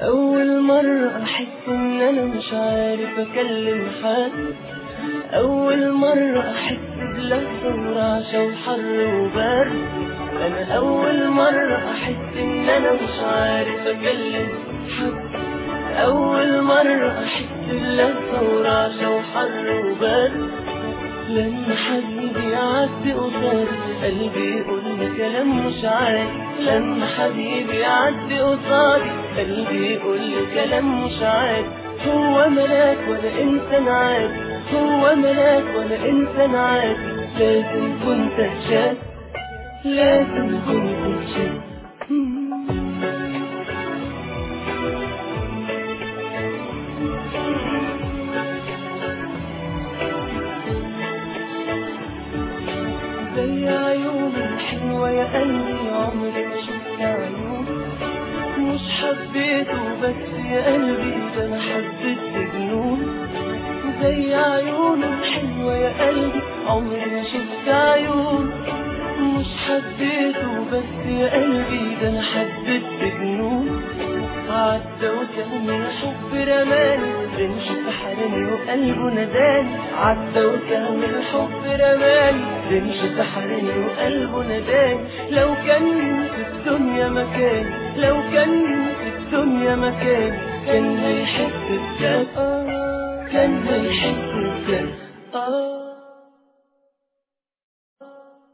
أول مرة أحس إن أنا مش عارف أكلم حد، أول مرة أحس بلهفة ورعشة وحر وبرد. أنا أول مرة أحس إن أنا مش عارف أكلم حد، أول مرة أحس بلهفة ورعشة وحر وبرد. لما حبيبي يعدي قصادي قلبي يقول لي كلام مش عادي، لما حبيبي يعدي قصادي قلبي يقول لي كلام مش عادي. هو ملاك ولا إنسان عادي، هو ملاك ولا إنسان عادي. لازم كنت أتشاف، لازم كنت أتشاف. زي عيونك الحلوة يا قلبي عمري ما شفت عيون، مش حبيته بس يا قلبي ده أنا حبيت بجنون. زي عيونك الحلوة يا قلبي عمري ما شفت عيون، مش حبيته بس يا قلبي ده أنا حبيت بجنون. عدى وكان الحب رماني رمش سحرني وقلبه نداني، عدى وكان الحب رماني رمش سحرني وقلبه نداني. لو كان في الدنيا مكاني، لو كان في الدنيا مكاني كان هيحس بجد، كان هيحس بجد.